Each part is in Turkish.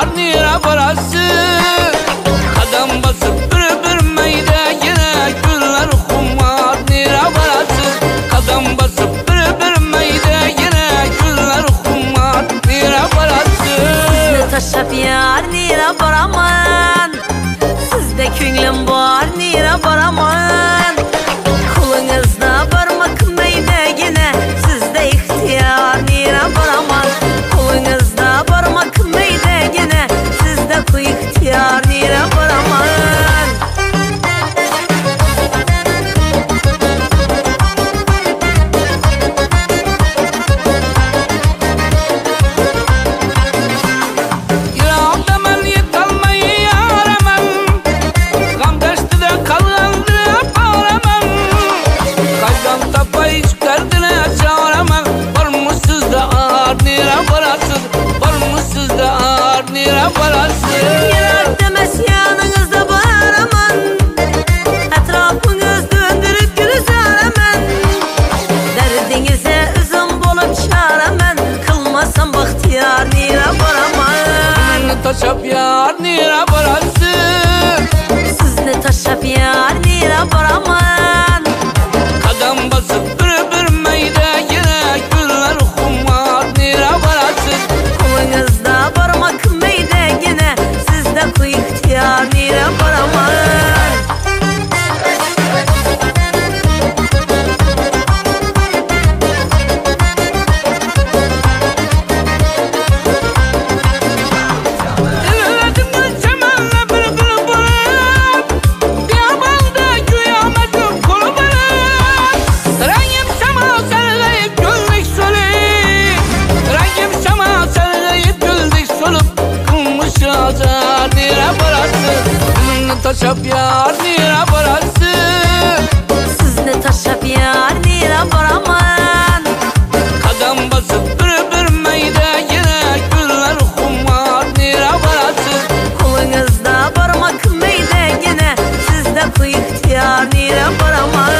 nira parası. Kadam basıp bir meyde yine güller kumar nira parası. Kadam basıp bir meyde yine güller kumar nira parası. Sizni taşlap yar nira baraman, sizde könglim var nira baraman. Kulunuzda barmak meydegine, sizde ihtiyar nira baraman. Kulunuzda barmak meydegine, sizde ku ihtiyar nira baraman. Yarar demez yanınızda bağıraman, etrafınız döndürüp gülüzaraman. Derdinize üzüm bolup çağıraman, kılmasam bahtiyar nira baraman. Taşap yar nira parası. Sizni taşlap yar nira baraman. Kadam basıp bir meyde yine güller kumar nira parası. Kulunuzda barmak meydegine, sizde ku ihtiyar nira baraman. Taşap yar nira parası. Sizni taşlap yar nira baraman. Kadam basıp bir meyde yine güller kumar nira parası. Kulunuzda barmak meydegine, sizde ku ihtiyar nira baraman.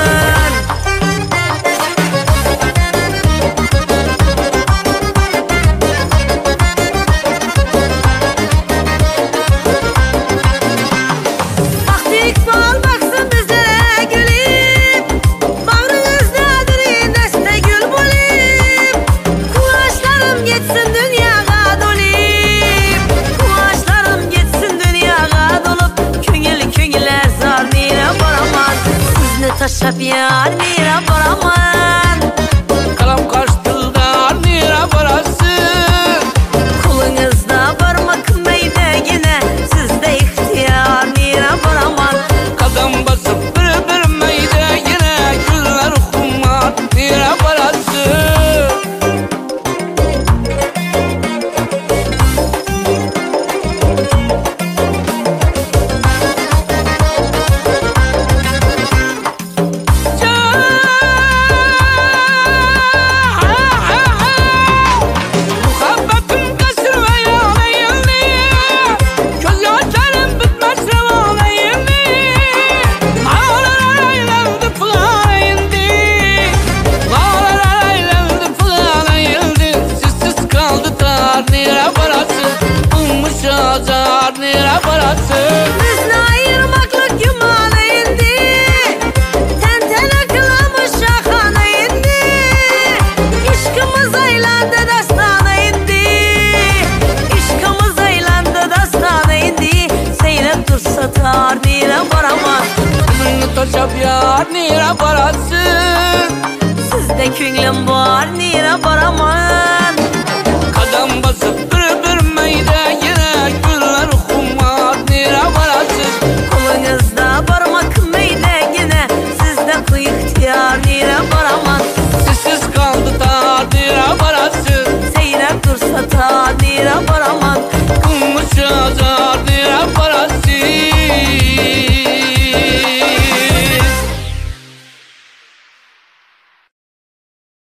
Taşlap yar nira baraman. Kalam kaçtı dar nira parası. Kulunuzda barmak meydegine, sizde ihtiyar nira baraman. Kadam basıp bir meyde yine güller kumar nira parası. Nira parası. Bizni ayırmaklık yumana indi, tentene kılamış şahana indi. İşkımız aylandı dastana indi, İşkımız aylandı dastana indi. Seyrep dursa tar nira baraman. Taşap yar nira parası. Sizde könglim var nira baraman.